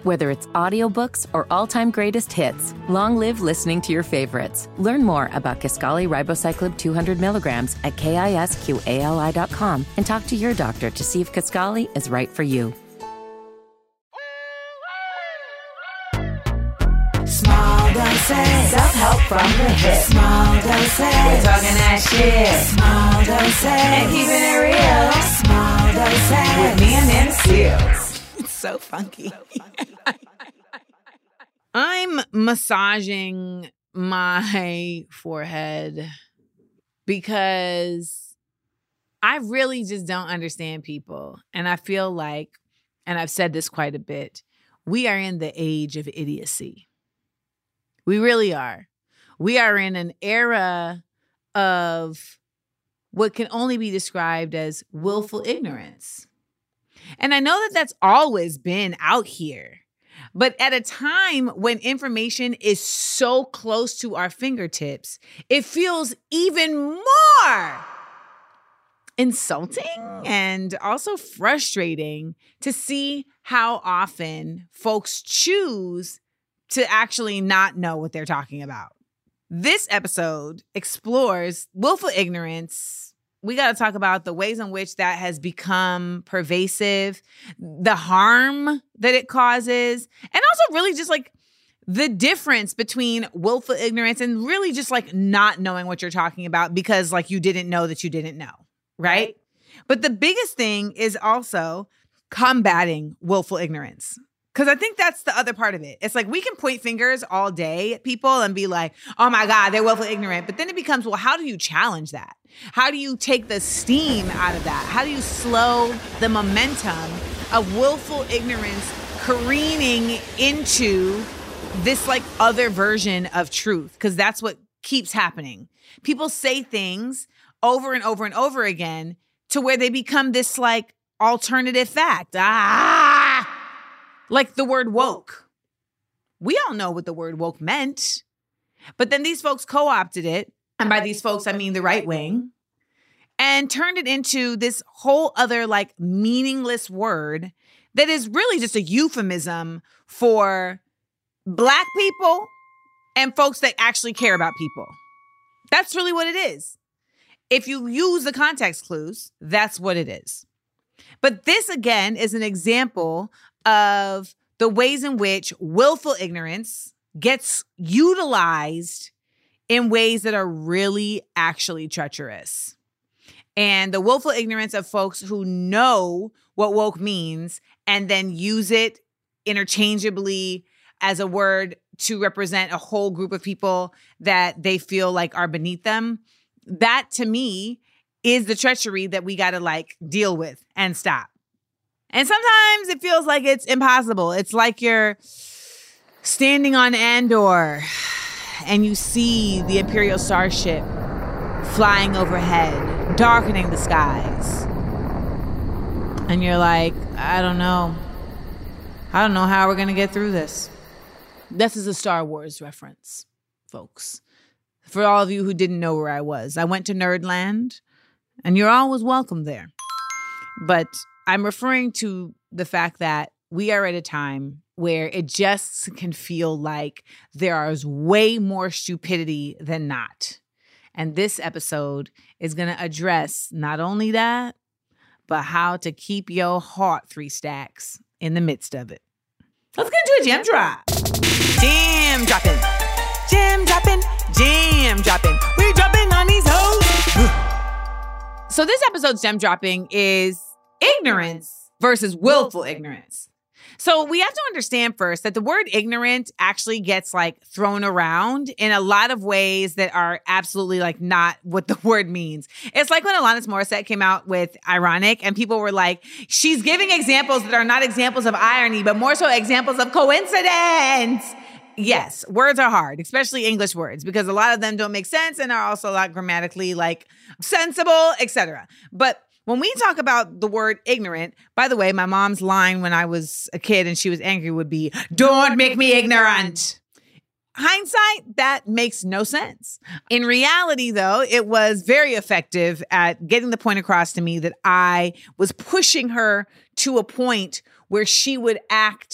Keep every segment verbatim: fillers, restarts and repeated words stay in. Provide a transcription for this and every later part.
Whether it's audiobooks or all-time greatest hits, long live listening to your favorites. Learn more about Kisqali Ribociclib two hundred milligrams at kisqali dot com and talk to your doctor to see if Kisqali is right for you. Small doses. Self-help from the hip. Small doses. We're talking that shit. Small doses. And keeping it real. Small doses. With me and Nana Seals. It's so funky. So funky. I'm massaging my forehead because I really just don't understand people. And I feel like, and I've said this quite a bit, we are in the age of idiocy. We really are. We are in an era of what can only be described as willful ignorance. And I know that that's always been out here. But at a time when information is so close to our fingertips, it feels even more insulting and also frustrating to see how often folks choose to actually not know what they're talking about. This episode explores willful ignorance. We got to talk about the ways in which that has become pervasive, the harm that it causes, and also really just like the difference between willful ignorance and really just like not knowing what you're talking about because like you didn't know that you didn't know, right? But the biggest thing is also combating willful ignorance. Because I think that's the other part of it. It's like we can point fingers all day at people and be like, oh my God, they're willfully ignorant. But then it becomes, well, how do you challenge that? How do you take the steam out of that? How do you slow the momentum of willful ignorance careening into this like other version of truth? Because that's what keeps happening. People say things over and over and over again to where they become this like alternative fact. Ah! Like the word woke. We all know what the word woke meant, but then these folks co-opted it. And by these folks, I mean the right wing, and turned it into this whole other like meaningless word that is really just a euphemism for Black people and folks that actually care about people. That's really what it is. If you use the context clues, that's what it is. But this, again, is an example of the ways in which willful ignorance gets utilized in ways that are really actually treacherous. And the willful ignorance of folks who know what woke means and then use it interchangeably as a word to represent a whole group of people that they feel like are beneath them. That, to me, is the treachery that we got to like deal with and stop. And sometimes it feels like it's impossible. It's like you're standing on Andor and you see the Imperial Starship flying overhead, darkening the skies. And you're like, I don't know. I don't know how we're going to get through this. This is a Star Wars reference, folks. For all of you who didn't know where I was, I went to Nerdland, and you're always welcome there. But I'm referring to the fact that we are at a time where it just can feel like there is way more stupidity than not. And this episode is going to address not only that, but how to keep your heart three stacks in the midst of it. Let's get into a gem drop. Gem dropping. Gem dropping. Gem dropping. We dropping on these hoes. So this episode's gem dropping is ignorance versus willful ignorance. So we have to understand first that the word ignorant actually gets like thrown around in a lot of ways that are absolutely like not what the word means. It's like when Alanis Morissette came out with Ironic and people were like, she's giving examples that are not examples of irony, but more so examples of coincidence. Yes, words are hard, especially English words, because a lot of them don't make sense and are also like grammatically like sensible, et cetera. But when we talk about the word ignorant, by the way, my mom's line when I was a kid and she was angry would be, don't make me ignorant. Hindsight, that makes no sense. In reality, though, it was very effective at getting the point across to me that I was pushing her to a point where she would act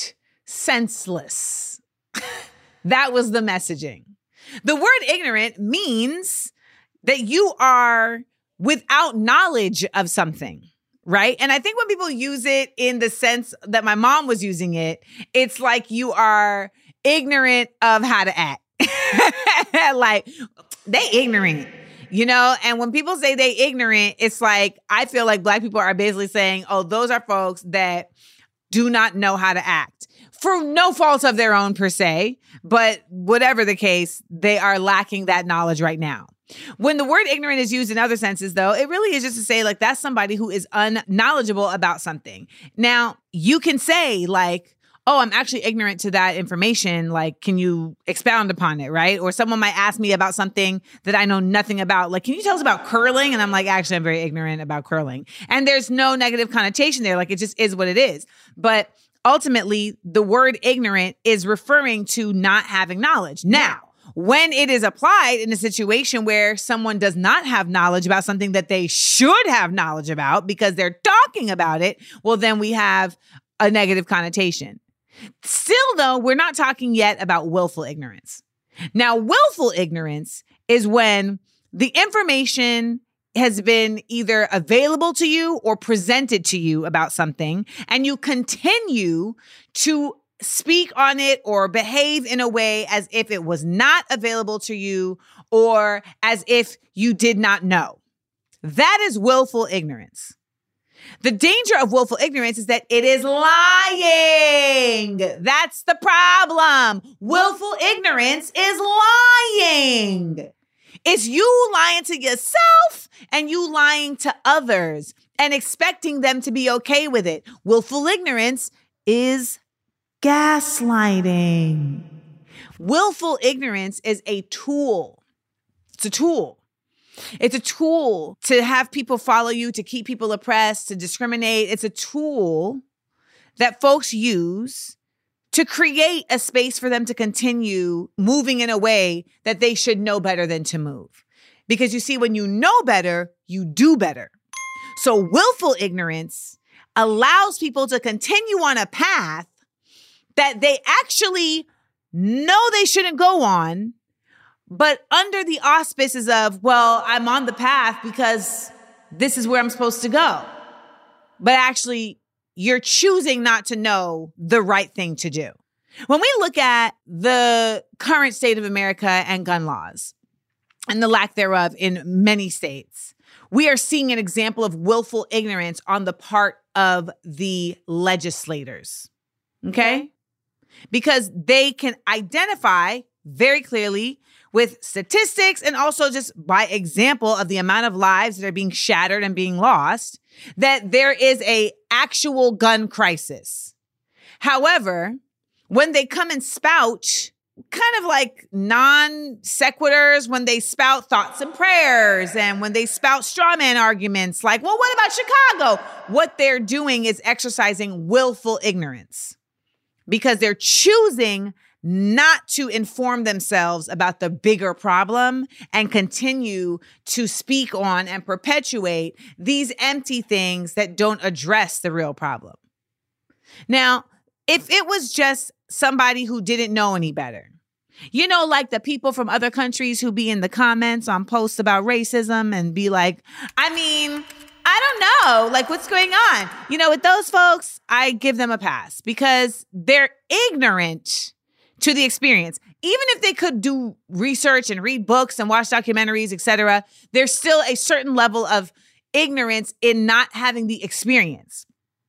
senseless. That was the messaging. The word ignorant means that you are without knowledge of something, right? And I think when people use it in the sense that my mom was using it, it's like you are ignorant of how to act. Like, they ignorant, you know? And when people say they ignorant, it's like, I feel like Black people are basically saying, oh, those are folks that do not know how to act. For no fault of their own per se, but whatever the case, they are lacking that knowledge right now. When the word ignorant is used in other senses, though, it really is just to say, like, that's somebody who is unknowledgeable about something. Now, you can say, like, oh, I'm actually ignorant to that information. Like, can you expound upon it, right? Or someone might ask me about something that I know nothing about. Like, can you tell us about curling? And I'm like, actually, I'm very ignorant about curling. And there's no negative connotation there. Like, it just is what it is. But ultimately, the word ignorant is referring to not having knowledge. Now, when it is applied in a situation where someone does not have knowledge about something that they should have knowledge about because they're talking about it, well, then we have a negative connotation. Still, though, we're not talking yet about willful ignorance. Now, willful ignorance is when the information has been either available to you or presented to you about something, and you continue to speak on it or behave in a way as if it was not available to you or as if you did not know. That is willful ignorance. The danger of willful ignorance is that it is lying. That's the problem. Willful ignorance is lying. It's you lying to yourself and you lying to others and expecting them to be okay with it. Willful ignorance is gaslighting. Willful ignorance is a tool. It's a tool. It's a tool to have people follow you, to keep people oppressed, to discriminate. It's a tool that folks use to create a space for them to continue moving in a way that they should know better than to move. Because you see, when you know better, you do better. So willful ignorance allows people to continue on a path that they actually know they shouldn't go on, but under the auspices of, well, I'm on the path because this is where I'm supposed to go. But actually, you're choosing not to know the right thing to do. When we look at the current state of America and gun laws and the lack thereof in many states, we are seeing an example of willful ignorance on the part of the legislators. Okay? Because they can identify very clearly with statistics and also just by example of the amount of lives that are being shattered and being lost, that there is a actual gun crisis. However, when they come and spout kind of like non sequiturs, when they spout thoughts and prayers, and when they spout straw man arguments like, well, what about Chicago? What they're doing is exercising willful ignorance because they're choosing not to inform themselves about the bigger problem and continue to speak on and perpetuate these empty things that don't address the real problem. Now, if it was just somebody who didn't know any better, you know, like the people from other countries who be in the comments on posts about racism and be like, I mean, I don't know, like what's going on? You know, with those folks, I give them a pass because they're ignorant to the experience. Even if they could do research and read books and watch documentaries, et cetera, there's still a certain level of ignorance in not having the experience.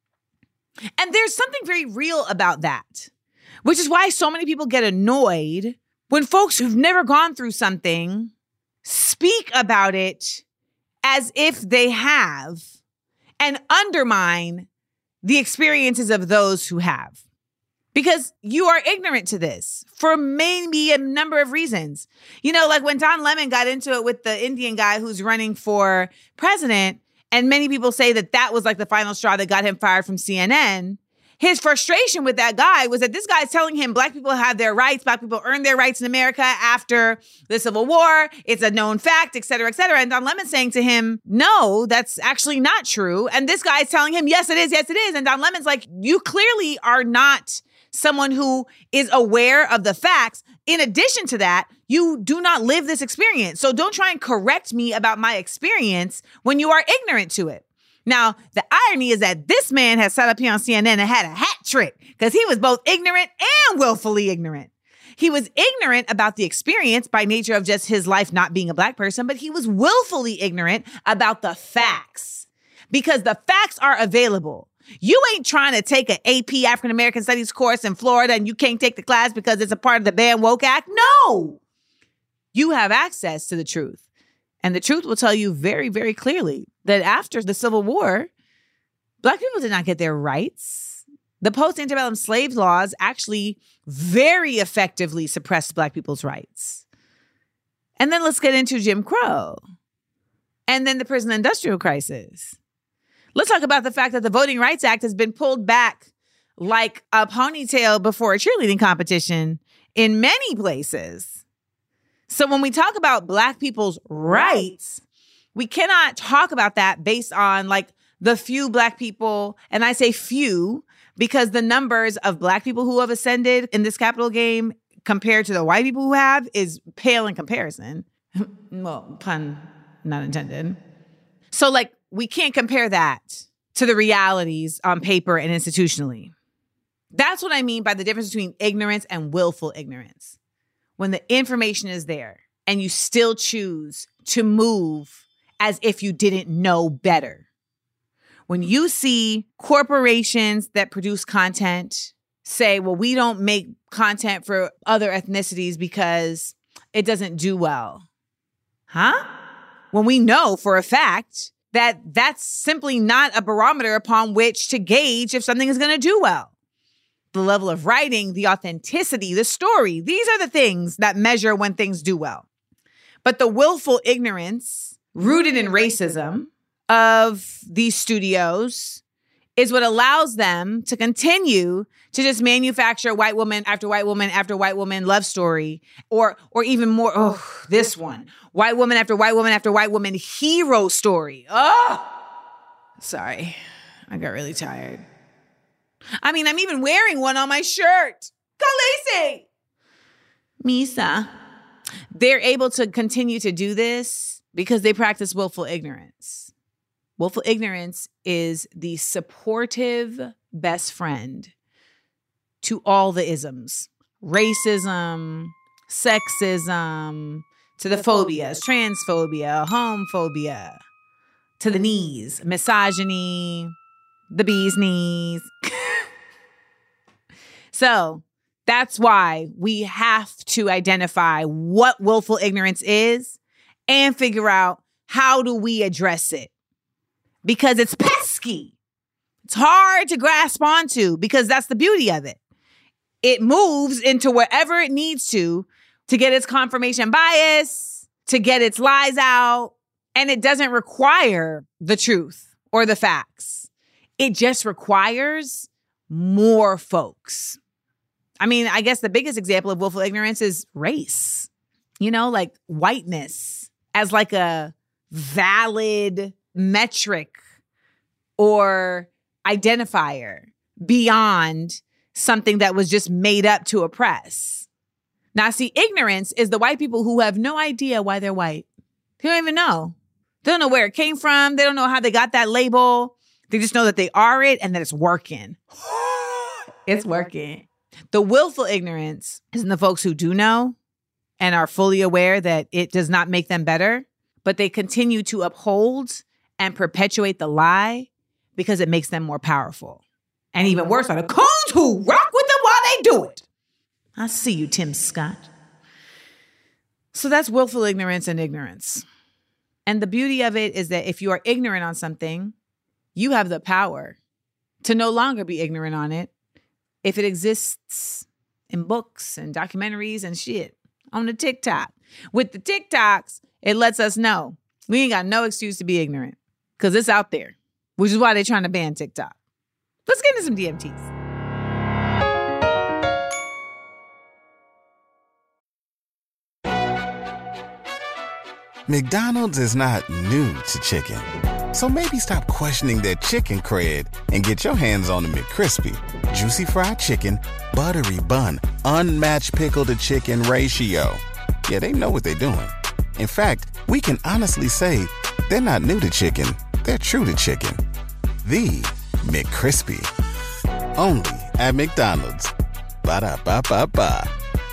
And there's something very real about that, which is why so many people get annoyed when folks who've never gone through something speak about it as if they have and undermine the experiences of those who have. Because you are ignorant to this for maybe a number of reasons. You know, like when Don Lemon got into it with the Indian guy who's running for president, and many people say that that was like the final straw that got him fired from C N N. His frustration with that guy was that this guy is telling him Black people have their rights, Black people earn their rights in America after the Civil War. It's a known fact, et cetera, et cetera. And Don Lemon's saying to him, no, that's actually not true. And this guy is telling him, yes, it is, yes, it is. And Don Lemon's like, you clearly are not someone who is aware of the facts. In addition to that, you do not live this experience. So don't try and correct me about my experience when you are ignorant to it. Now, the irony is that this man has sat up here on C N N and had a hat trick because he was both ignorant and willfully ignorant. He was ignorant about the experience by nature of just his life not being a black person, but he was willfully ignorant about the facts because the facts are available. You ain't trying to take an A P African American Studies course in Florida and you can't take the class because it's a part of the Ban Woke Act. No, you have access to the truth. And the truth will tell you very, very clearly that after the Civil War, black people did not get their rights. The post-antebellum slave laws actually very effectively suppressed black people's rights. And then let's get into Jim Crow. And then the prison industrial crisis. Let's talk about the fact that the Voting Rights Act has been pulled back like a ponytail before a cheerleading competition in many places. So when we talk about black people's rights, we cannot talk about that based on like the few black people, and I say few because the numbers of black people who have ascended in this Capitol game compared to the white people who have is pale in comparison. Well, pun not intended. So like we can't compare that to the realities on paper and institutionally. That's what I mean by the difference between ignorance and willful ignorance. When the information is there and you still choose to move as if you didn't know better. When you see corporations that produce content say, well, we don't make content for other ethnicities because it doesn't do well. Huh? When we know for a fact that that's simply not a barometer upon which to gauge if something is going to do well. The level of writing, the authenticity, the story. These are the things that measure when things do well. But the willful ignorance rooted in racism of these studios is what allows them to continue to just manufacture white woman after white woman after white woman love story, or or even more, oh, this one, white woman after white woman after white woman hero story. Oh, sorry, I got really tired. I mean, I'm even wearing one on my shirt. Khaleesi! Misa. They're able to continue to do this because they practice willful ignorance. Willful ignorance is the supportive best friend to all the isms. Racism, sexism, to the phobias, transphobia, homophobia, to the knees, misogyny, the bee's knees. So that's why we have to identify what willful ignorance is and figure out how do we address it. Because it's pesky. It's hard to grasp onto because that's the beauty of it. It moves into wherever it needs to to get its confirmation bias, to get its lies out, and it doesn't require the truth or the facts. It just requires more folks. I mean, I guess the biggest example of willful ignorance is race. You know, like whiteness as like a valid metric or identifier beyond something that was just made up to oppress. Now, see, ignorance is the white people who have no idea why they're white. They don't even know. They don't know where it came from. They don't know how they got that label. They just know that they are it and that it's working. It's working. The willful ignorance is in the folks who do know and are fully aware that it does not make them better, but they continue to uphold and perpetuate the lie because it makes them more powerful. And even worse are the coons who rock with them while they do it. I see you, Tim Scott. So that's willful ignorance and ignorance. And the beauty of it is that if you are ignorant on something, you have the power to no longer be ignorant on it if it exists in books and documentaries and shit on the TikTok. With the TikToks, it lets us know we ain't got no excuse to be ignorant because it's out there, which is why they're trying to ban TikTok. Let's get into some D M Ts. McDonald's is not new to chicken. So maybe stop questioning their chicken cred and get your hands on the McCrispy. Juicy fried chicken, buttery bun, unmatched pickle to chicken ratio. Yeah, they know what they're doing. In fact, we can honestly say they're not new to chicken, they're true to chicken. The McCrispy. Only at McDonald's. Ba-da-ba-ba-ba.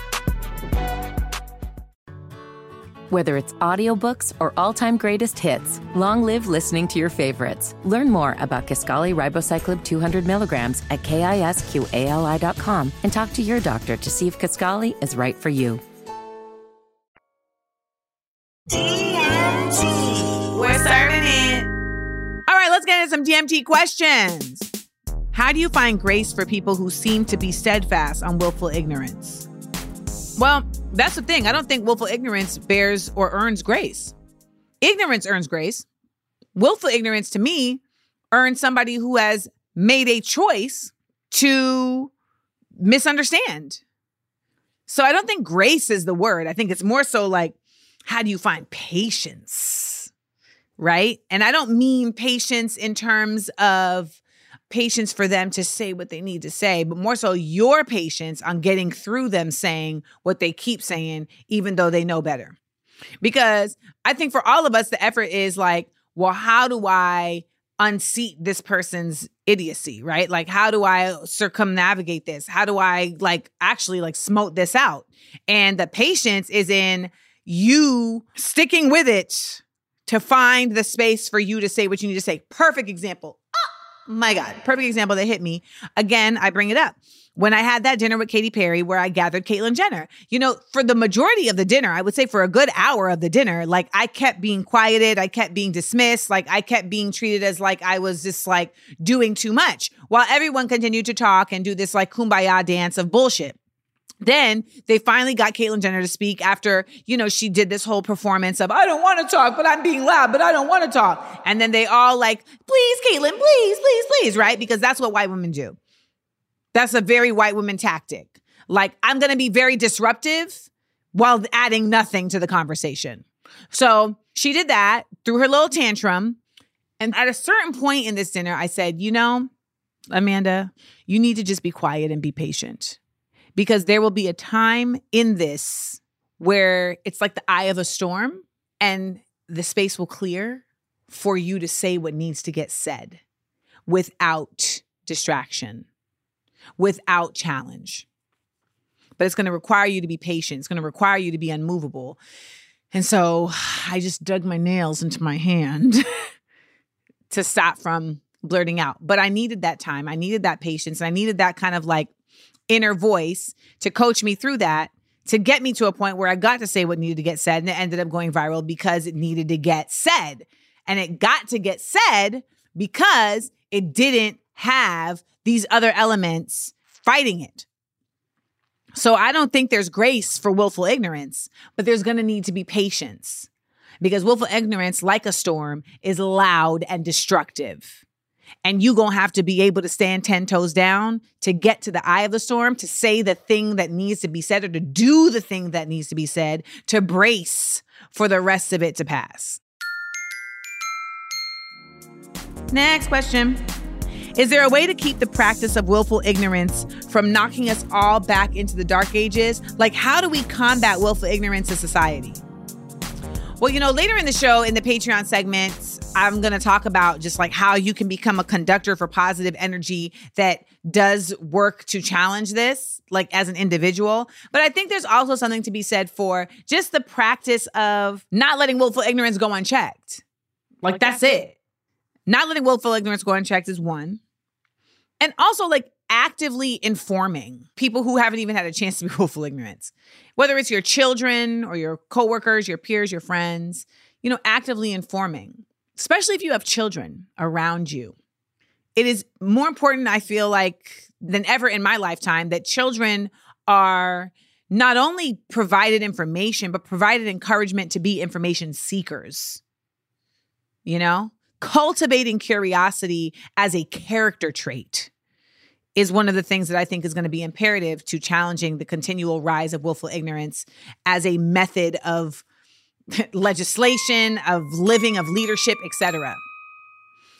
Whether it's audiobooks or all-time greatest hits, long live listening to your favorites. Learn more about Kisqali Ribociclib two hundred milligrams at kisqali dot com and talk to your doctor to see if Kisqali is right for you. D M T. We're serving it. All right, let's get into some D M T questions. How do you find grace for people who seem to be steadfast on willful ignorance? Well, that's the thing. I don't think willful ignorance bears or earns grace. Ignorance earns grace. Willful ignorance, to me, earns somebody who has made a choice to misunderstand. So I don't think grace is the word. I think it's more so like, how do you find patience, right? And I don't mean patience in terms of patience for them to say what they need to say, but more so your patience on getting through them saying what they keep saying, even though they know better. Because I think for all of us, the effort is like, well, how do I unseat this person's idiocy, right? Like, how do I circumnavigate this? How do I like actually like smote this out? And the patience is in you sticking with it to find the space for you to say what you need to say. Perfect example. My God, perfect example that hit me. Again, I bring it up. When I had that dinner with Katy Perry where I gathered Caitlyn Jenner, you know, for the majority of the dinner, I would say for a good hour of the dinner, like I kept being quieted. I kept being dismissed. Like I kept being treated as like I was just like doing too much while everyone continued to talk and do this like kumbaya dance of bullshit. Then they finally got Caitlyn Jenner to speak after, you know, she did this whole performance of, I don't want to talk, but I'm being loud, but I don't want to talk. And then they all like, please, Caitlyn, please, please, please, right? Because that's what white women do. That's a very white woman tactic. Like, I'm going to be very disruptive while adding nothing to the conversation. So she did that, threw her little tantrum. And at a certain point in this dinner, I said, you know, Amanda, you need to just be quiet and be patient. Because there will be a time in this where it's like the eye of a storm and the space will clear for you to say what needs to get said without distraction, without challenge. But it's going to require you to be patient. It's going to require you to be unmovable. And so I just dug my nails into my hand to stop from blurting out. But I needed that time. I needed that patience. And I needed that kind of like inner voice to coach me through that, to get me to a point where I got to say what needed to get said. And it ended up going viral because it needed to get said. And it got to get said because it didn't have these other elements fighting it. So I don't think there's grace for willful ignorance, but there's going to need to be patience because willful ignorance, like a storm, is loud and destructive. And you gonna have to be able to stand ten toes down to get to the eye of the storm, to say the thing that needs to be said or to do the thing that needs to be said, to brace for the rest of it to pass. Next question. Is there a way to keep the practice of willful ignorance from knocking us all back into the dark ages? Like, how do we combat willful ignorance in society? Well, you know, later in the show, in the Patreon segments, I'm going to talk about just like how you can become a conductor for positive energy that does work to challenge this, like as an individual. But I think there's also something to be said for just the practice of not letting willful ignorance go unchecked. Like, like that's, that's it. it. Not letting willful ignorance go unchecked is one. And also like actively informing people who haven't even had a chance to be willful ignorance, whether it's your children or your coworkers, your peers, your friends, you know, actively informing. Especially if you have children around you. It is more important, I feel like, than ever in my lifetime that children are not only provided information, but provided encouragement to be information seekers. You know, cultivating curiosity as a character trait is one of the things that I think is going to be imperative to challenging the continual rise of willful ignorance as a method of legislation, of living, of leadership, et cetera.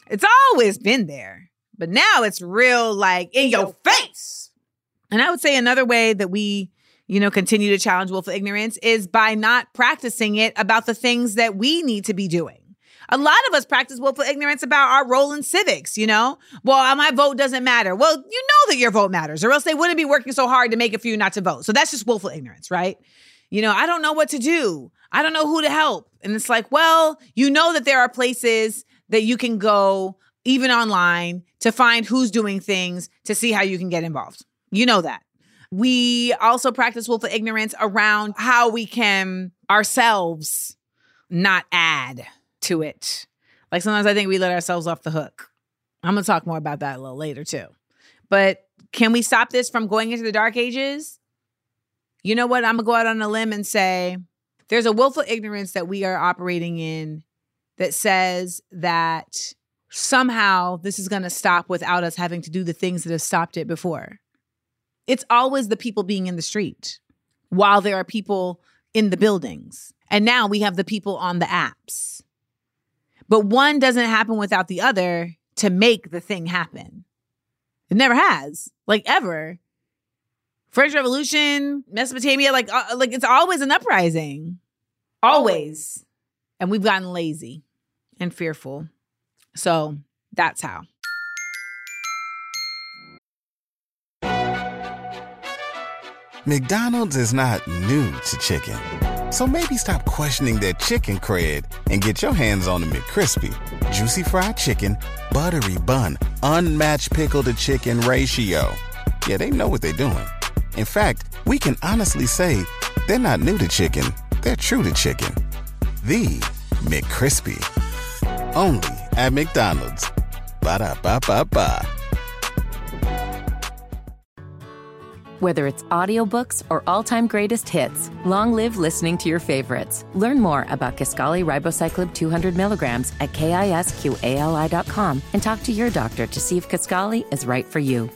It's always been there, but now it's real, like, in your face. And I would say another way that we, you know, continue to challenge willful ignorance is by not practicing it about the things that we need to be doing. A lot of us practice willful ignorance about our role in civics, you know? Well, my vote doesn't matter. Well, you know that your vote matters, or else they wouldn't be working so hard to make it for you not to vote. So that's just willful ignorance, right? You know, I don't know what to do. I don't know who to help. And it's like, well, you know that there are places that you can go, even online, to find who's doing things to see how you can get involved. You know that. We also practice willful ignorance around how we can ourselves not add to it. Like sometimes I think we let ourselves off the hook. I'm going to talk more about that a little later too. But can we stop this from going into the dark ages? You know what? I'm going to go out on a limb and say there's a willful ignorance that we are operating in that says that somehow this is going to stop without us having to do the things that have stopped it before. It's always the people being in the street while there are people in the buildings. And now we have the people on the apps. But one doesn't happen without the other to make the thing happen. It never has, like ever. French Revolution, Mesopotamia, like, uh, like it's always an uprising. Always. And we've gotten lazy and fearful. So that's how. McDonald's is not new to chicken. So maybe stop questioning their chicken cred and get your hands on the McCrispy. Juicy fried chicken, buttery bun, unmatched pickle to chicken ratio. Yeah, they know what they're doing. In fact, we can honestly say they're not new to chicken. They're true to chicken. The McCrispy. Only at McDonald's. Ba-da-ba-ba-ba. Whether it's audiobooks or all-time greatest hits, long live listening to your favorites. Learn more about Kisqali Ribociclib two hundred milligrams at kisqali dot com and talk to your doctor to see if Kisqali is right for you.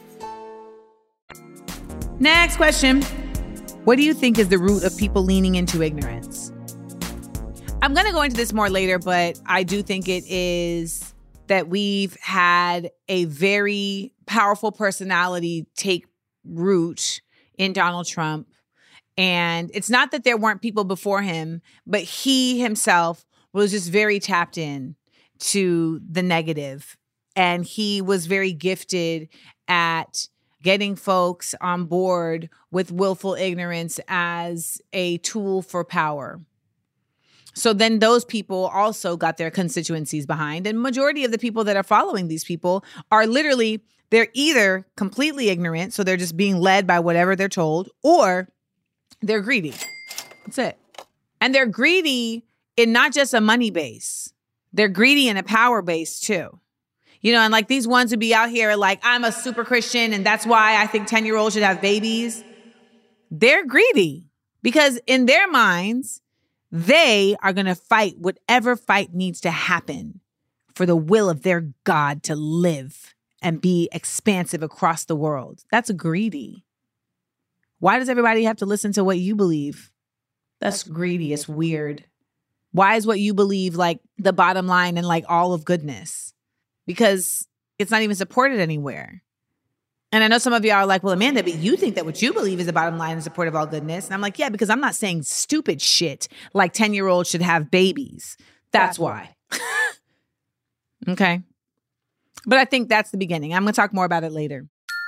Next question. What do you think is the root of people leaning into ignorance? I'm going to go into this more later, but I do think it is that we've had a very powerful personality take root in Donald Trump. And it's not that there weren't people before him, but he himself was just very tapped in to the negative. And he was very gifted at getting folks on board with willful ignorance as a tool for power. So then those people also got their constituencies behind. And majority of the people that are following these people are literally, they're either completely ignorant, so they're just being led by whatever they're told, or they're greedy. That's it. And they're greedy in not just a money base. They're greedy in a power base too. You know, and like these ones who be out here like, I'm a super Christian and that's why I think ten-year-olds should have babies. They're greedy because in their minds, they are going to fight whatever fight needs to happen for the will of their God to live and be expansive across the world. That's greedy. Why does everybody have to listen to what you believe? That's greedy. It's weird. Why is what you believe like the bottom line and like all of goodness? Because it's not even supported anywhere. And I know some of y'all are like, well, Amanda, but you think that what you believe is the bottom line and support of all goodness. And I'm like, yeah, because I'm not saying stupid shit like ten-year-olds should have babies. That's why. Okay. But I think that's the beginning. I'm going to talk more about it later.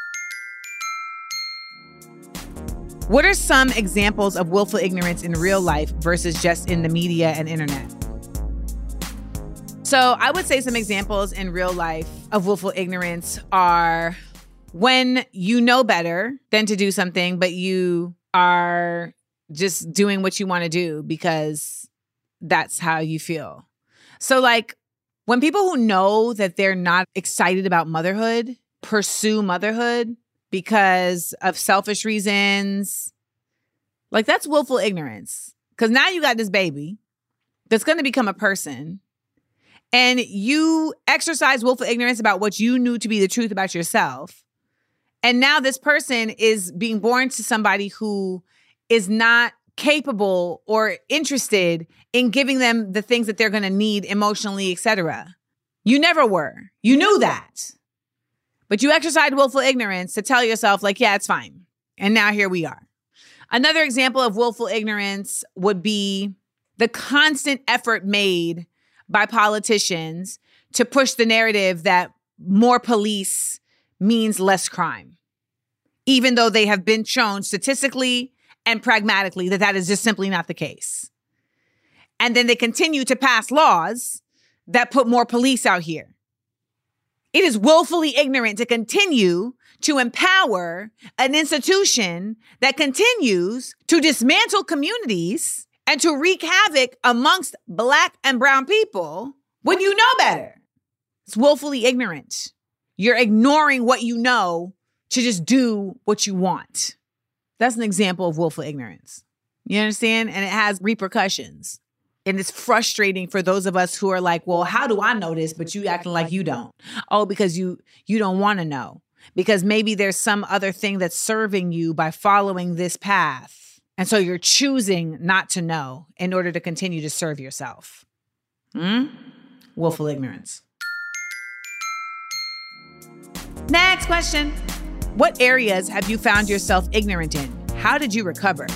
What are some examples of willful ignorance in real life versus just in the media and internet? So I would say some examples in real life of willful ignorance are when you know better than to do something, but you are just doing what you want to do because that's how you feel. So like when people who know that they're not excited about motherhood pursue motherhood because of selfish reasons, like that's willful ignorance. Because now you got this baby that's going to become a person. And you exercise willful ignorance about what you knew to be the truth about yourself. And now this person is being born to somebody who is not capable or interested in giving them the things that they're going to need emotionally, et cetera. You never were. You knew that. But you exercised willful ignorance to tell yourself, like, yeah, it's fine. And now here we are. Another example of willful ignorance would be the constant effort made by politicians to push the narrative that more police means less crime, even though they have been shown statistically and pragmatically that that is just simply not the case. And then they continue to pass laws that put more police out here. It is willfully ignorant to continue to empower an institution that continues to dismantle communities and to wreak havoc amongst Black and brown people when you know better. It's willfully ignorant. You're ignoring what you know to just do what you want. That's an example of willful ignorance. You understand? And it has repercussions. And it's frustrating for those of us who are like, well, how do I know this? But you acting like you don't. Oh, because you you don't want to know. Because maybe there's some other thing that's serving you by following this path. And so you're choosing not to know in order to continue to serve yourself. Hmm? Willful ignorance. Next question. What areas have you found yourself ignorant in? How did you recover?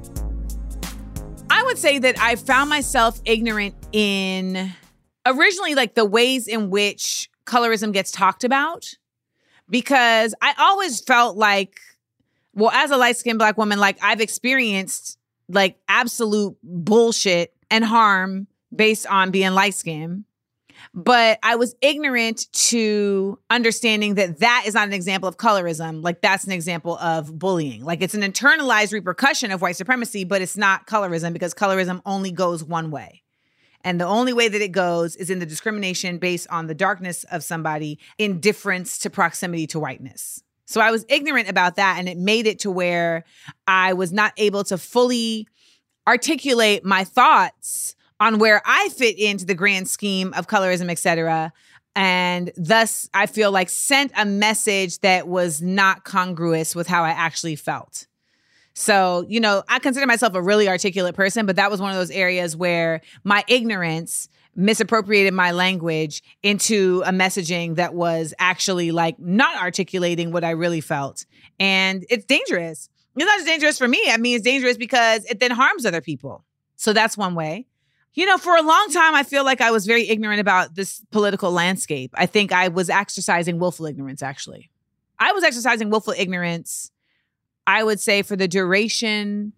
I would say that I found myself ignorant in originally like the ways in which colorism gets talked about, because I always felt like, well, as a light-skinned Black woman, like I've experienced like absolute bullshit and harm based on being light-skinned. But I was ignorant to understanding that that is not an example of colorism. Like that's an example of bullying. Like it's an internalized repercussion of white supremacy, but it's not colorism because colorism only goes one way. And the only way that it goes is in the discrimination based on the darkness of somebody in difference to proximity to whiteness. So I was ignorant about that, and it made it to where I was not able to fully articulate my thoughts on where I fit into the grand scheme of colorism, et cetera. And thus, I feel like sent a message that was not congruous with how I actually felt. So, you know, I consider myself a really articulate person, but that was one of those areas where my ignorance misappropriated my language into a messaging that was actually like not articulating what I really felt. And it's dangerous. It's not just dangerous for me. I mean, it's dangerous because it then harms other people. So that's one way. You know, for a long time, I feel like I was very ignorant about this political landscape. I think I was exercising willful ignorance, actually. I was exercising willful ignorance, I would say, for the duration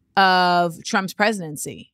of Trump's presidency.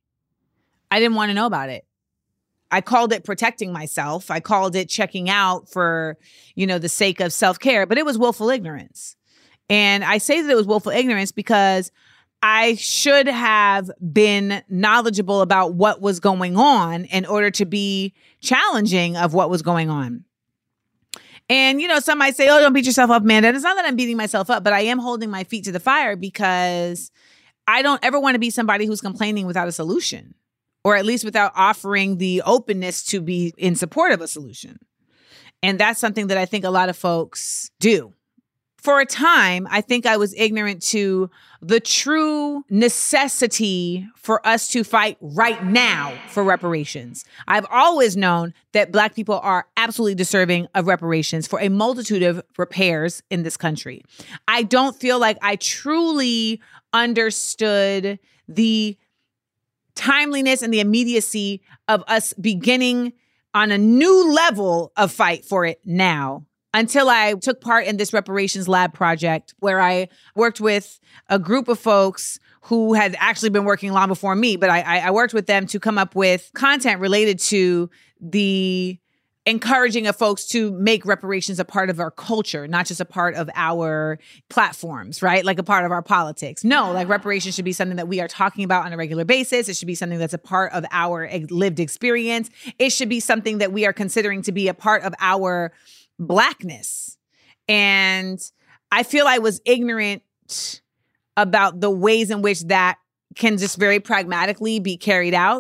I didn't want to know about it. I called it protecting myself. I called it checking out for, you know, the sake of self-care, but it was willful ignorance. And I say that it was willful ignorance because I should have been knowledgeable about what was going on in order to be challenging of what was going on. And, you know, some might say, oh, don't beat yourself up, man. And it's not that I'm beating myself up, but I am holding my feet to the fire because I don't ever want to be somebody who's complaining without a solution, or at least without offering the openness to be in support of a solution. And that's something that I think a lot of folks do. For a time, I think I was ignorant to the true necessity for us to fight right now for reparations. I've always known that Black people are absolutely deserving of reparations for a multitude of repairs in this country. I don't feel like I truly understood the timeliness and the immediacy of us beginning on a new level of fight for it now, until I took part in this reparations lab project where I worked with a group of folks who had actually been working long before me, but I, I worked with them to come up with content related to the encouraging of folks to make reparations a part of our culture, not just a part of our platforms, right? Like a part of our politics. No, like reparations should be something that we are talking about on a regular basis. It should be something that's a part of our lived experience. It should be something that we are considering to be a part of our Blackness. And I feel I was ignorant about the ways in which that can just very pragmatically be carried out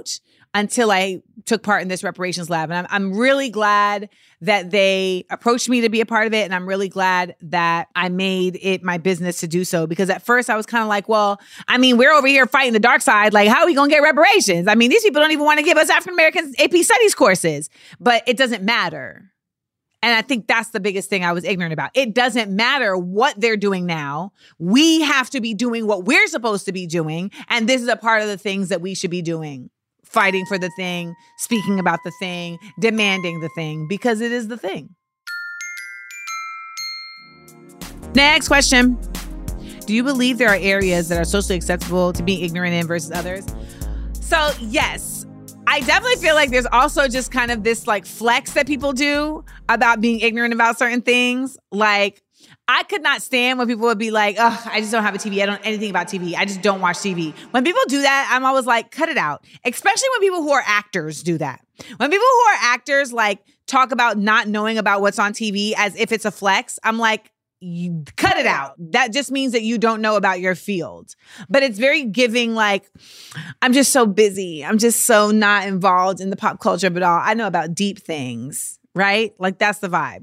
until I took part in this reparations lab. And I'm, I'm really glad that they approached me to be a part of it. And I'm really glad that I made it my business to do so. Because at first I was kind of like, well, I mean, we're over here fighting the dark side. Like, how are we going to get reparations? I mean, these people don't even want to give us African American A P studies courses, but it doesn't matter. And I think that's the biggest thing I was ignorant about. It doesn't matter what they're doing now. We have to be doing what we're supposed to be doing. And this is a part of the things that we should be doing. Fighting for the thing, speaking about the thing, demanding the thing, because it is the thing. Next question. Do you believe there are areas that are socially acceptable to be ignorant in versus others? So yes, I definitely feel like there's also just kind of this like flex that people do about being ignorant about certain things. Like, I could not stand when people would be like, oh, I just don't have a T V. I don't know anything about T V. I just don't watch T V. When people do that, I'm always like, cut it out. Especially when people who are actors do that. When people who are actors like talk about not knowing about what's on T V as if it's a flex, I'm like, you, cut it out. That just means that you don't know about your field. But it's very giving, like, I'm just so busy. I'm just so not involved in the pop culture of it all. I know about deep things, right? Like, that's the vibe.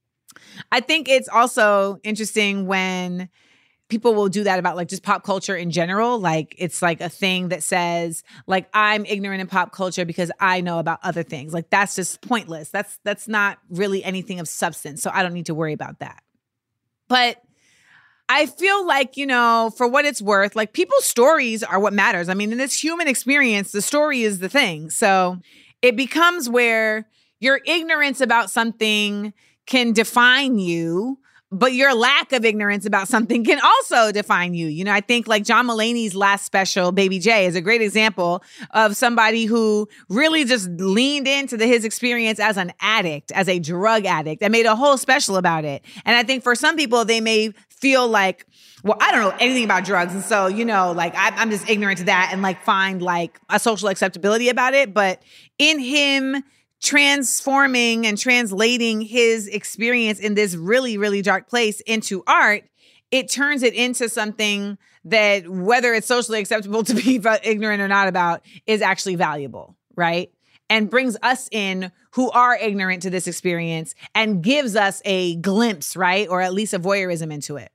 I think it's also interesting when people will do that about like just pop culture in general. Like, it's like a thing that says like, I'm ignorant in pop culture because I know about other things. Like, that's just pointless. That's, that's not really anything of substance. So I don't need to worry about that. But I feel like, you know, for what it's worth, like people's stories are what matters. I mean, in this human experience, the story is the thing. So it becomes where your ignorance about something can define you, but your lack of ignorance about something can also define you. You know, I think like John Mulaney's last special, Baby J, is a great example of somebody who really just leaned into the, his experience as an addict, as a drug addict, and made a whole special about it. And I think for some people, they may feel like, well, I don't know anything about drugs. And so, you know, like I, I'm just ignorant to that and like find like a social acceptability about it. But in him transforming and translating his experience in this really, really dark place into art, it turns it into something that, whether it's socially acceptable to be ignorant or not about, is actually valuable, right? And brings us in who are ignorant to this experience and gives us a glimpse, right? Or at least a voyeurism into it.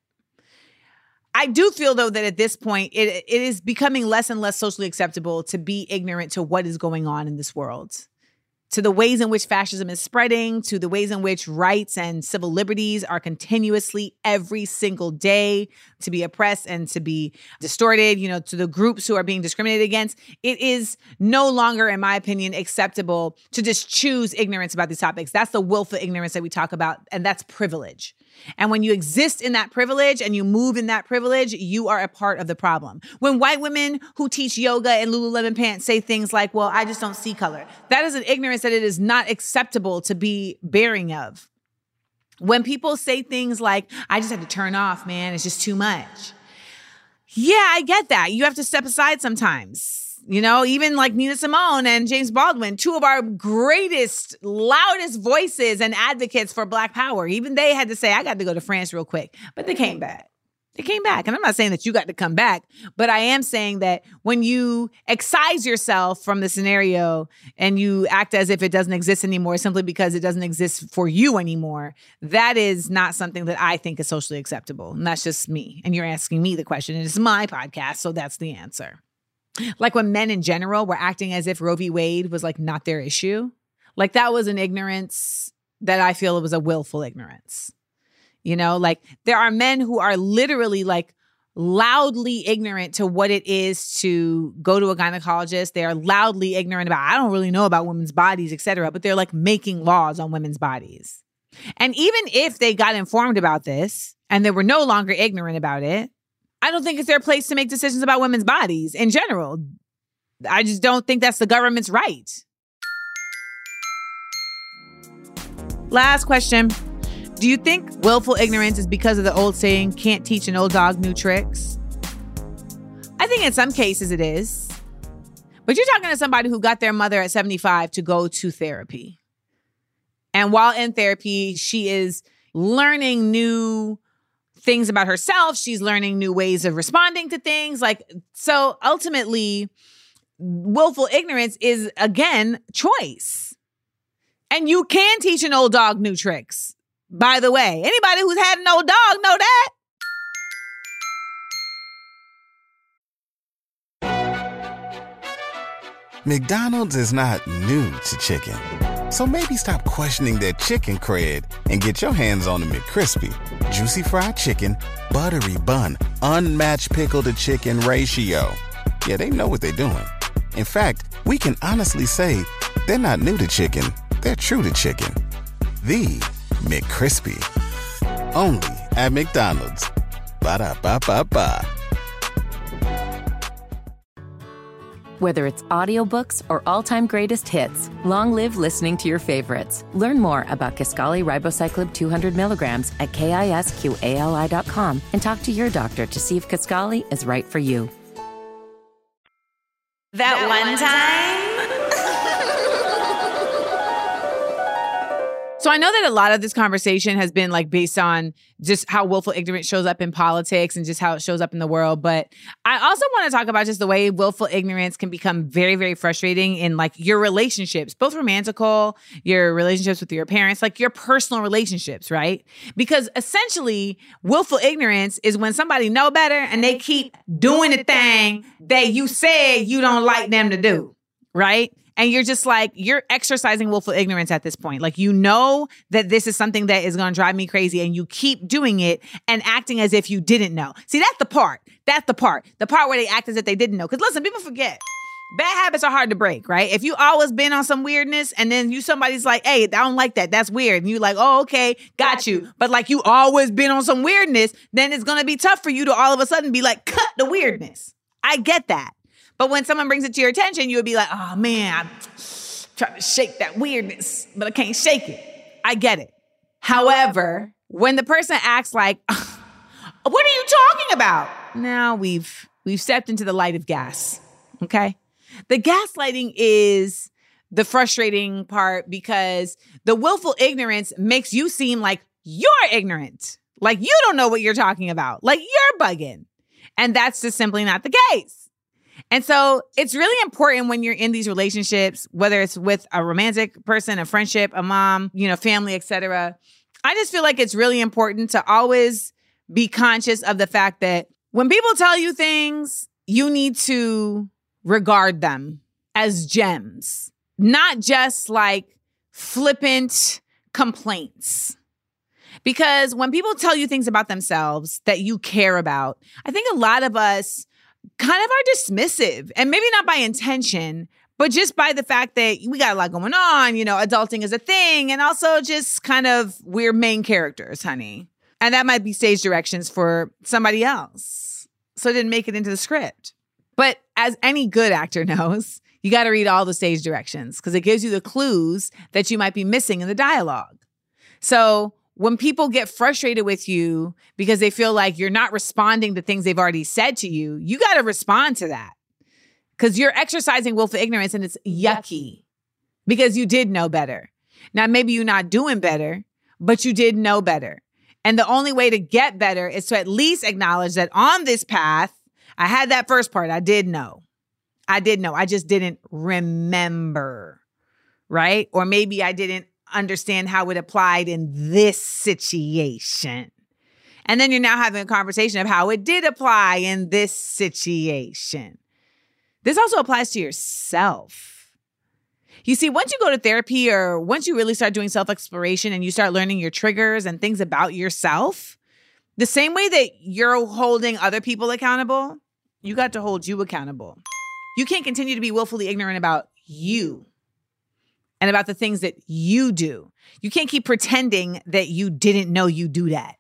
I do feel, though, that at this point, it, it is becoming less and less socially acceptable to be ignorant to what is going on in this world, to the ways in which fascism is spreading, to the ways in which rights and civil liberties are continuously every single day to be oppressed and to be distorted, you know, to the groups who are being discriminated against. It is no longer, in my opinion, acceptable to just choose ignorance about these topics. That's the willful ignorance that we talk about, and that's privilege. And when you exist in that privilege and you move in that privilege, you are a part of the problem. When white women who teach yoga and Lululemon pants say things like, well, I just don't see color, that is an ignorance that it is not acceptable to be bearing of. When people say things like, I just have to turn off, man, it's just too much. Yeah, I get that. You have to step aside sometimes. You know, even like Nina Simone and James Baldwin, two of our greatest, loudest voices and advocates for Black power, even they had to say, I got to go to France real quick. But they came back. They came back. And I'm not saying that you got to come back, but I am saying that when you excise yourself from the scenario and you act as if it doesn't exist anymore simply because it doesn't exist for you anymore, that is not something that I think is socially acceptable. And that's just me. And you're asking me the question. It's my podcast, so that's the answer. Like when men in general were acting as if Roe v. Wade was like not their issue. Like that was an ignorance that I feel it was a willful ignorance. You know, like there are men who are literally like loudly ignorant to what it is to go to a gynecologist. They are loudly ignorant about, I don't really know about women's bodies, et cetera, but they're like making laws on women's bodies. And even if they got informed about this and they were no longer ignorant about it, I don't think it's their place to make decisions about women's bodies in general. I just don't think that's the government's right. Last question. Do you think willful ignorance is because of the old saying, can't teach an old dog new tricks? I think in some cases it is. But you're talking to somebody who got their mother at seventy-five to go to therapy. And while in therapy, she is learning new things about herself. She's learning new ways of responding to things. Like, so ultimately, willful ignorance is, again, choice. And you can teach an old dog new tricks. By the way, anybody who's had an old dog know that. McDonald's is not new to chicken. So maybe stop questioning their chicken cred and get your hands on the McCrispy. Juicy fried chicken, buttery bun, unmatched pickle to chicken ratio. Yeah, they know what they're doing. In fact, we can honestly say they're not new to chicken. They're true to chicken. The McCrispy. Only at McDonald's. Ba-da-ba-ba-ba. Whether it's audiobooks or all-time greatest hits, long live listening to your favorites. Learn more about Kisqali Ribociclib two hundred milligrams at kisqali dot com and talk to your doctor to see if Kisqali is right for you. That, that one time? So I know that a lot of this conversation has been like based on just how willful ignorance shows up in politics and just how it shows up in the world. But I also want to talk about just the way willful ignorance can become very, very frustrating in like your relationships, both romantical, your relationships with your parents, like your personal relationships, right? Because essentially willful ignorance is when somebody know better and they keep doing the thing that you said you don't like them to do, right? And you're just like, you're exercising willful ignorance at this point. Like, you know that this is something that is going to drive me crazy and you keep doing it and acting as if you didn't know. See, that's the part. That's the part. The part where they act as if they didn't know. Because listen, people forget. Bad habits are hard to break, right? If you always been on some weirdness and then you somebody's like, hey, I don't like that. That's weird. And you like, oh, okay, got you. But like you always been on some weirdness, then it's going to be tough for you to all of a sudden be like, cut the weirdness. I get that. But when someone brings it to your attention, you would be like, oh, man, I'm trying to shake that weirdness, but I can't shake it. I get it. However, when the person acts like, what are you talking about? Now we've we've stepped into the light of gas, okay? The gaslighting is the frustrating part because the willful ignorance makes you seem like you're ignorant, like you don't know what you're talking about, like you're bugging. And that's just simply not the case. And so it's really important when you're in these relationships, whether it's with a romantic person, a friendship, a mom, you know, family, et cetera. I just feel like it's really important to always be conscious of the fact that when people tell you things, you need to regard them as gems, not just like flippant complaints. Because when people tell you things about themselves that you care about, I think a lot of us kind of are dismissive, and maybe not by intention, but just by the fact that we got a lot going on, you know, adulting is a thing, and also just kind of we're main characters, honey. And that might be stage directions for somebody else. So it didn't make it into the script. But as any good actor knows, you got to read all the stage directions because it gives you the clues that you might be missing in the dialogue. So when people get frustrated with you because they feel like you're not responding to things they've already said to you, you got to respond to that because you're exercising willful ignorance and it's yucky because you did know better. Now, maybe you're not doing better, but you did know better. And the only way to get better is to at least acknowledge that on this path, I had that first part. I did know. I did know. I just didn't remember, right? Or maybe I didn't understand how it applied in this situation. And then you're now having a conversation of how it did apply in this situation. This also applies to yourself. You see, once you go to therapy or once you really start doing self-exploration and you start learning your triggers and things about yourself, the same way that you're holding other people accountable, you got to hold you accountable. You can't continue to be willfully ignorant about you and about the things that you do. You can't keep pretending that you didn't know you do that.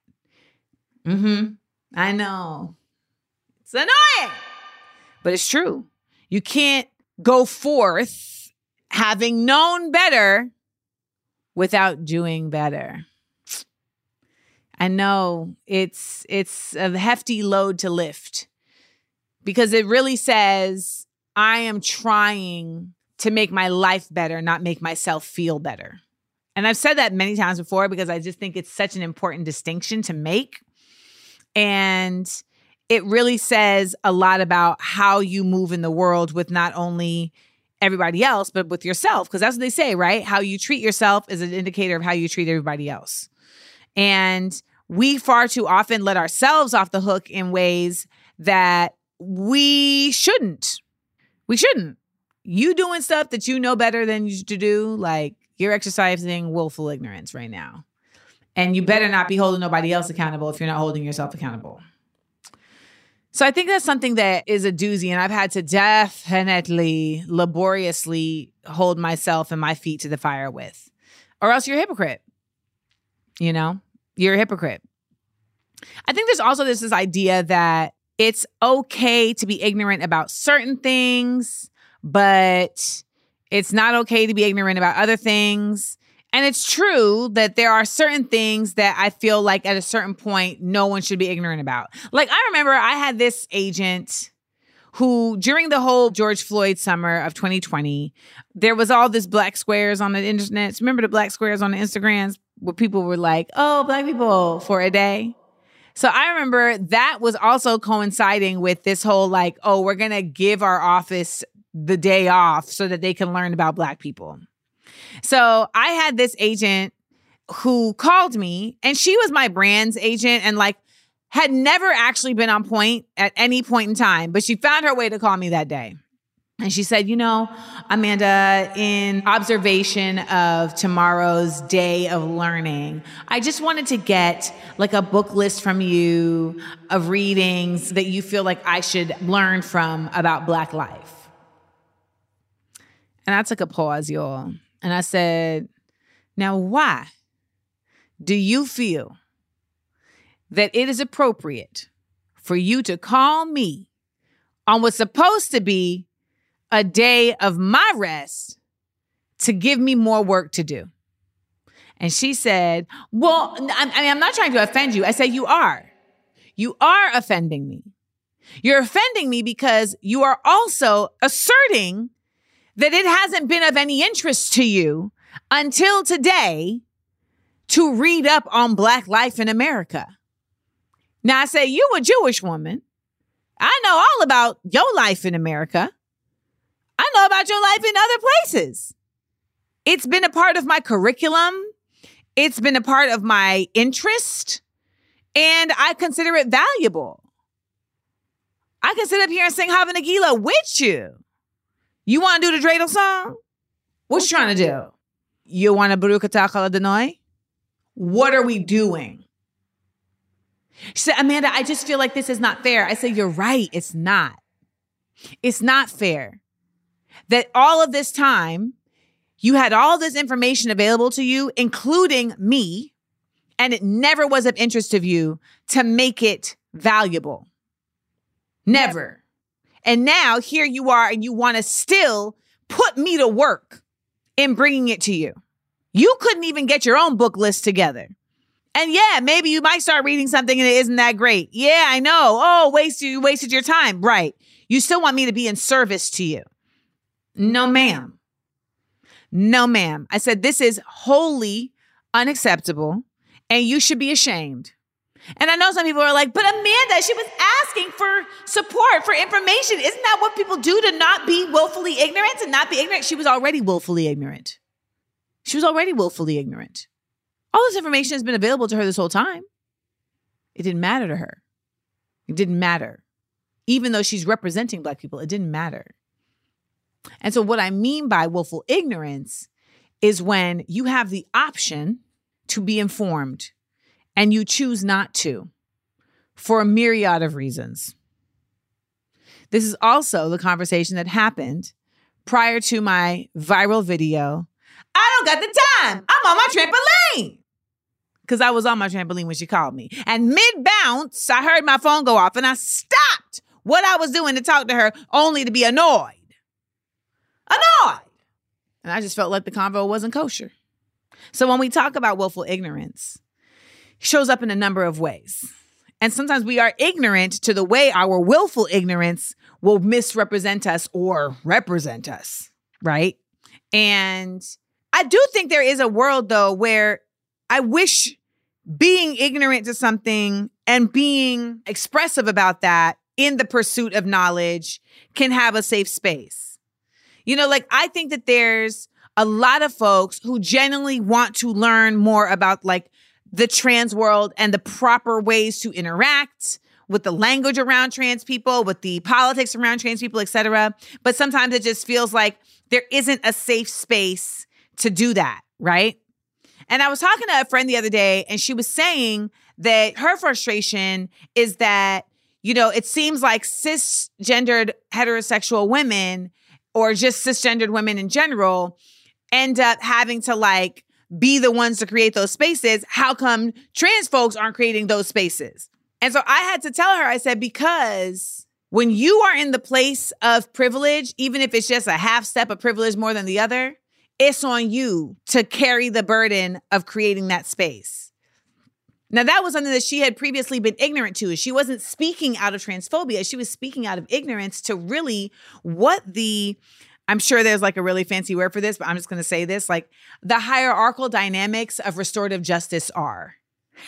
Mm-hmm. I know. It's annoying, but it's true. You can't go forth having known better without doing better. I know it's it's a hefty load to lift because it really says, I am trying to make my life better, not make myself feel better. And I've said that many times before because I just think it's such an important distinction to make. And it really says a lot about how you move in the world with not only everybody else, but with yourself. Because that's what they say, right? How you treat yourself is an indicator of how you treat everybody else. And we far too often let ourselves off the hook in ways that we shouldn't. We shouldn't. You doing stuff that you know better than you to do, like you're exercising willful ignorance right now. And you better not be holding nobody else accountable if you're not holding yourself accountable. So I think that's something that is a doozy, and I've had to definitely laboriously hold myself and my feet to the fire with, or else you're a hypocrite. You know, you're a hypocrite. I think there's also this, this idea that it's okay to be ignorant about certain things, but it's not okay to be ignorant about other things. And it's true that there are certain things that I feel like at a certain point, no one should be ignorant about. Like, I remember I had this agent who, during the whole George Floyd summer of twenty twenty, there was all this black squares on the internet. Remember the black squares on the Instagrams where people were like, oh, black people for a day? So I remember that was also coinciding with this whole like, oh, we're going to give our office the day off so that they can learn about black people. So I had this agent who called me, and she was my brand's agent and like had never actually been on point at any point in time, but she found her way to call me that day. And she said, you know, Amanda, in observation of tomorrow's day of learning, I just wanted to get like a book list from you of readings that you feel like I should learn from about Black life. And I took a pause, y'all. And I said, now why do you feel that it is appropriate for you to call me on what's supposed to be a day of my rest to give me more work to do? And she said, well, I mean, I'm not trying to offend you. I said, you are. You are offending me. You're offending me because you are also asserting that it hasn't been of any interest to you until today to read up on Black life in America. Now, I say, you a Jewish woman. I know all about your life in America. I know about your life in other places. It's been a part of my curriculum. It's been a part of my interest. And I consider it valuable. I can sit up here and sing Hava Nagila with you. You want to do the dreidel song? What you trying to do? You want to Baruch Atah Kol Adonai? What are we doing? She said, Amanda, I just feel like this is not fair. I said, you're right. It's not. It's not fair that all of this time, you had all this information available to you, including me, and it never was of interest of you to make it valuable. Never. Never. And now here you are, and you want to still put me to work in bringing it to you. You couldn't even get your own book list together. And yeah, maybe you might start reading something and it isn't that great. Yeah, I know. Oh, waste, you wasted your time. Right. You still want me to be in service to you. No, ma'am. No, ma'am. I said, this is wholly unacceptable and you should be ashamed. And I know some people are like, but Amanda, she was asking for support, for information. Isn't that what people do to not be willfully ignorant and not be ignorant? She was already willfully ignorant. She was already willfully ignorant. All this information has been available to her this whole time. It didn't matter to her. It didn't matter. Even though she's representing Black people, it didn't matter. And so what I mean by willful ignorance is when you have the option to be informed and you choose not to for a myriad of reasons. This is also the conversation that happened prior to my viral video. I don't got the time. I'm on my trampoline. Because I was on my trampoline when she called me. And mid-bounce, I heard my phone go off and I stopped what I was doing to talk to her only to be annoyed. Annoyed. And I just felt like the convo wasn't kosher. So when we talk about willful ignorance, it shows up in a number of ways. And sometimes we are ignorant to the way our willful ignorance will misrepresent us or represent us, right? And I do think there is a world, though, where I wish being ignorant to something and being expressive about that in the pursuit of knowledge can have a safe space. You know, like I think that there's a lot of folks who genuinely want to learn more about like the trans world and the proper ways to interact with the language around trans people, with the politics around trans people, et cetera. But sometimes it just feels like there isn't a safe space to do that, right? And I was talking to a friend the other day, and she was saying that her frustration is that, you know, it seems like cisgendered heterosexual women or just cisgendered women in general end up having to like be the ones to create those spaces. How come trans folks aren't creating those spaces? And so I had to tell her, I said, because when you are in the place of privilege, even if it's just a half step of privilege more than the other, it's on you to carry the burden of creating that space. Now, that was something that she had previously been ignorant to. She wasn't speaking out of transphobia. She was speaking out of ignorance to really what the, I'm sure there's like a really fancy word for this, but I'm just going to say this, like the hierarchical dynamics of restorative justice are.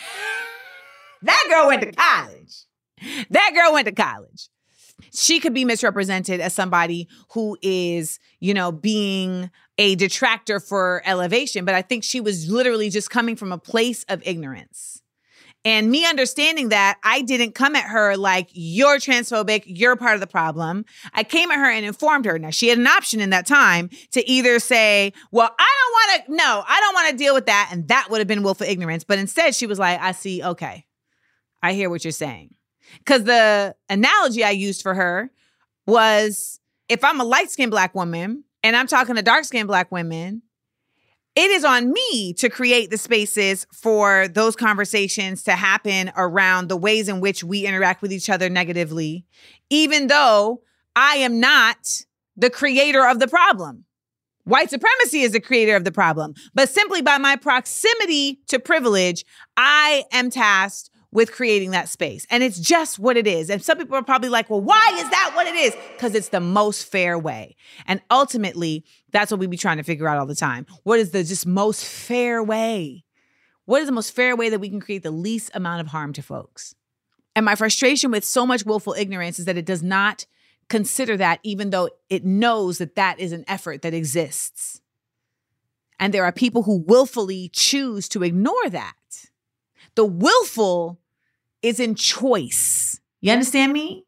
That girl went to college. That girl went to college. She could be misrepresented as somebody who is, you know, being a detractor for elevation, but I think she was literally just coming from a place of ignorance. And me understanding that, I didn't come at her like, you're transphobic, you're part of the problem. I came at her and informed her. Now, she had an option in that time to either say, well, I don't want to, no, I don't want to deal with that. And that would have been willful ignorance. But instead, she was like, I see, okay, I hear what you're saying. Because the analogy I used for her was, if I'm a light-skinned Black woman and I'm talking to dark-skinned Black women, it is on me to create the spaces for those conversations to happen around the ways in which we interact with each other negatively, even though I am not the creator of the problem. White supremacy is the creator of the problem. But simply by my proximity to privilege, I am tasked with creating that space. And it's just what it is. And some people are probably like, well, why is that what it is? Because it's the most fair way. And ultimately, that's what we be trying to figure out all the time. What is the just most fair way? What is the most fair way that we can create the least amount of harm to folks? And my frustration with so much willful ignorance is that it does not consider that, even though it knows that that is an effort that exists. And there are people who willfully choose to ignore that. The willful is in choice. You understand me?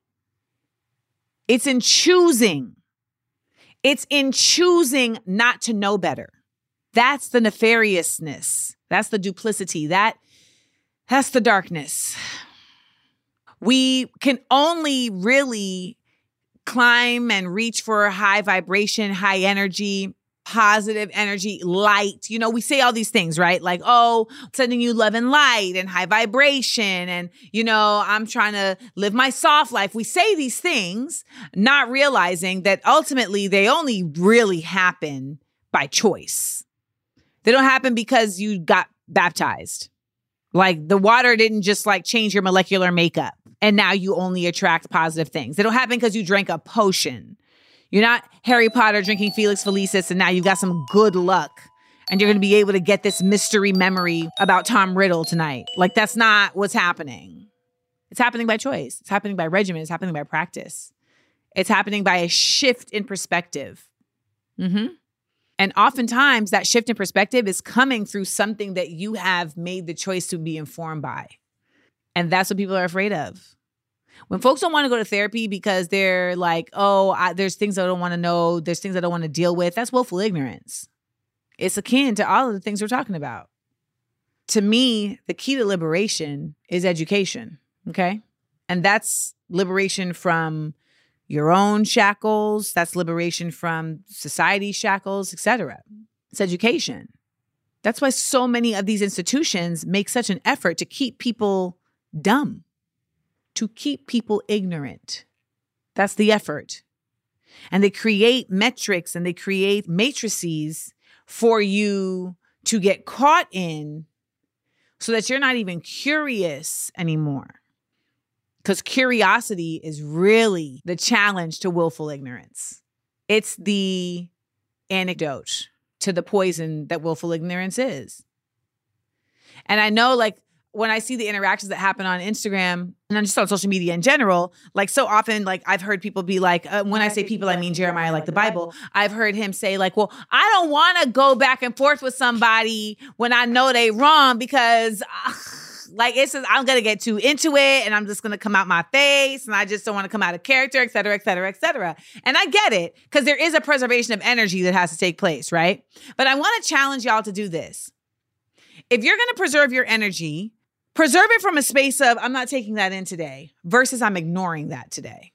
It's in choosing. It's in choosing not to know better. That's the nefariousness. That's the duplicity. That, that's the darkness. We can only really climb and reach for high vibration, high energy, positive energy, light. You know, we say all these things, right? Like, oh, sending you love and light and high vibration. And, you know, I'm trying to live my soft life. We say these things, not realizing that ultimately they only really happen by choice. They don't happen because you got baptized. Like the water didn't just like change your molecular makeup and now you only attract positive things. They don't happen because you drank a potion. You're not Harry Potter drinking Felix Felicis and now you've got some good luck and you're going to be able to get this mystery memory about Tom Riddle tonight. Like that's not what's happening. It's happening by choice. It's happening by regimen. It's happening by practice. It's happening by a shift in perspective. Mm-hmm. And oftentimes that shift in perspective is coming through something that you have made the choice to be informed by. And that's what people are afraid of. When folks don't want to go to therapy because they're like, oh, I, there's things I don't want to know. There's things I don't want to deal with. That's willful ignorance. It's akin to all of the things we're talking about. To me, the key to liberation is education. Okay. And that's liberation from your own shackles. That's liberation from society's shackles, et cetera. It's education. That's why so many of these institutions make such an effort to keep people dumb, to keep people ignorant. That's the effort. And they create metrics and they create matrices for you to get caught in so that you're not even curious anymore. Because curiosity is really the challenge to willful ignorance. It's the antidote to the poison that willful ignorance is. And I know like when I see the interactions that happen on Instagram and then just on social media in general, like so often, like I've heard people be like, uh, when I say people, I mean Jeremiah, like the Bible. I've heard him say like, well, I don't want to go back and forth with somebody when I know they wrong because uh, like it's just, I'm going to get too into it and I'm just going to come out my face and I just don't want to come out of character, et cetera, et cetera, et cetera. And I get it because there is a preservation of energy that has to take place, right? But I want to challenge y'all to do this. If you're going to preserve your energy, preserve it from a space of, I'm not taking that in today, versus I'm ignoring that today.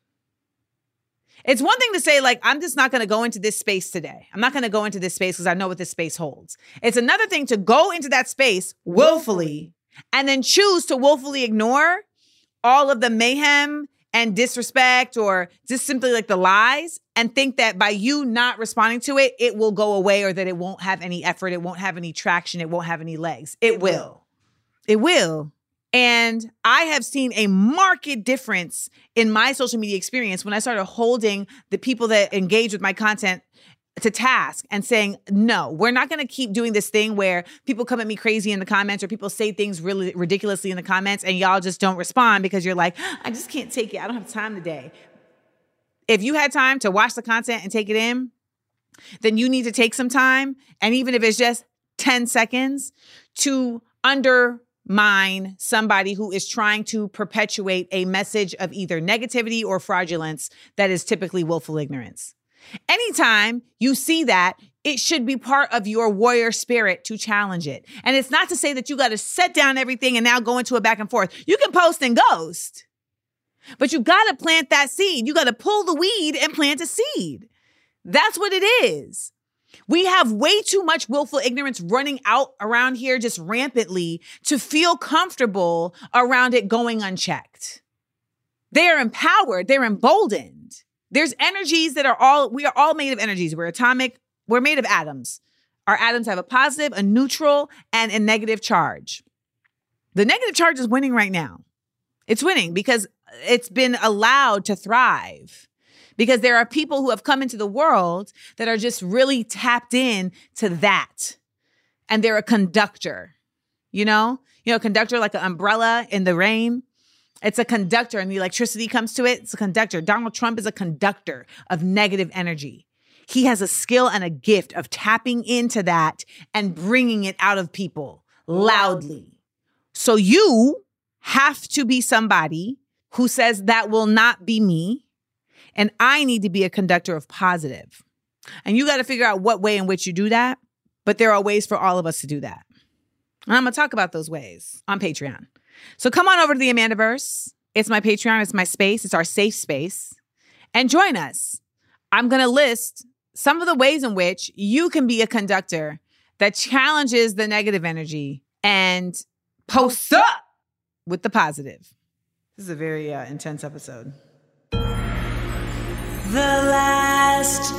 It's one thing to say, like, I'm just not going to go into this space today. I'm not going to go into this space because I know what this space holds. It's another thing to go into that space willfully and then choose to willfully ignore all of the mayhem and disrespect or just simply like the lies and think that by you not responding to it, it will go away or that it won't have any effort. It won't have any traction. It won't have any legs. It will. It will. And I have seen a marked difference in my social media experience when I started holding the people that engage with my content to task and saying, no, we're not going to keep doing this thing where people come at me crazy in the comments or people say things really ridiculously in the comments and y'all just don't respond because you're like, I just can't take it. I don't have time today. If you had time to watch the content and take it in, then you need to take some time. And even if it's just ten seconds to under Mine, somebody who is trying to perpetuate a message of either negativity or fraudulence that is typically willful ignorance. Anytime you see that, it should be part of your warrior spirit to challenge it. And it's not to say that you got to set down everything and now go into a back and forth. You can post and ghost, but you got to plant that seed. You got to pull the weed and plant a seed. That's what it is. We have way too much willful ignorance running out around here just rampantly to feel comfortable around it going unchecked. They are empowered. They're emboldened. There's energies that are all, we are all made of energies. We're atomic. We're made of atoms. Our atoms have a positive, a neutral, and a negative charge. The negative charge is winning right now. It's winning because it's been allowed to thrive. Because there are people who have come into the world that are just really tapped in to that. And they're a conductor, you know? You know, a conductor like an umbrella in the rain. It's a conductor and the electricity comes to it. It's a conductor. Donald Trump is a conductor of negative energy. He has a skill and a gift of tapping into that and bringing it out of people loudly. So you have to be somebody who says that will not be me. And I need to be a conductor of positive. And you got to figure out what way in which you do that. But there are ways for all of us to do that. And I'm going to talk about those ways on Patreon. So come on over to the Amandaverse. It's my Patreon. It's my space. It's our safe space. And join us. I'm going to list some of the ways in which you can be a conductor that challenges the negative energy and posts up with the positive. This is a very uh, intense episode. The last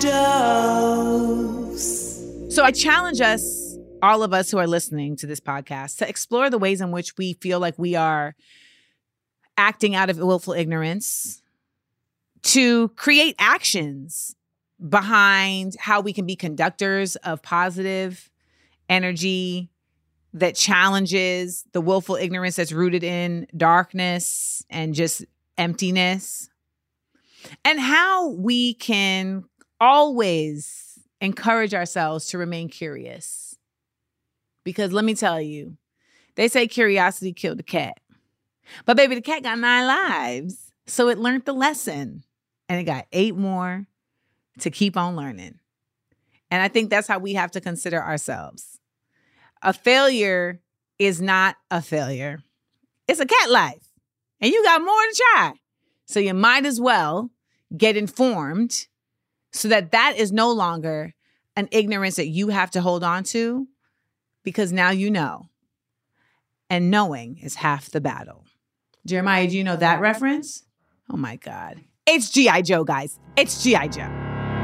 dose. So I challenge us, all of us who are listening to this podcast, to explore the ways in which we feel like we are acting out of willful ignorance, to create actions behind how we can be conductors of positive energy that challenges the willful ignorance that's rooted in darkness and just emptiness. And how we can always encourage ourselves to remain curious. Because let me tell you, they say curiosity killed the cat. But baby, the cat got nine lives. So it learned the lesson. And it got eight more to keep on learning. And I think that's how we have to consider ourselves. A failure is not a failure. It's a cat life. And you got more to try. So you might as well get informed so that that is no longer an ignorance that you have to hold on to, because now you know. And knowing is half the battle. Jeremiah, do you know that reference? Oh my God. It's G I. Joe, guys. It's G I. Joe.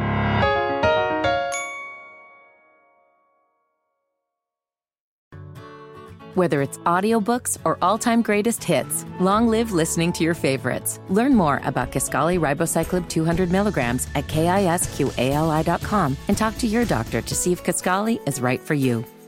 Whether it's audiobooks or all-time greatest hits, long live listening to your favorites. Learn more about Kisqali Ribociclib two hundred milligrams at kisqali dot com and talk to your doctor to see if Kisqali is right for you.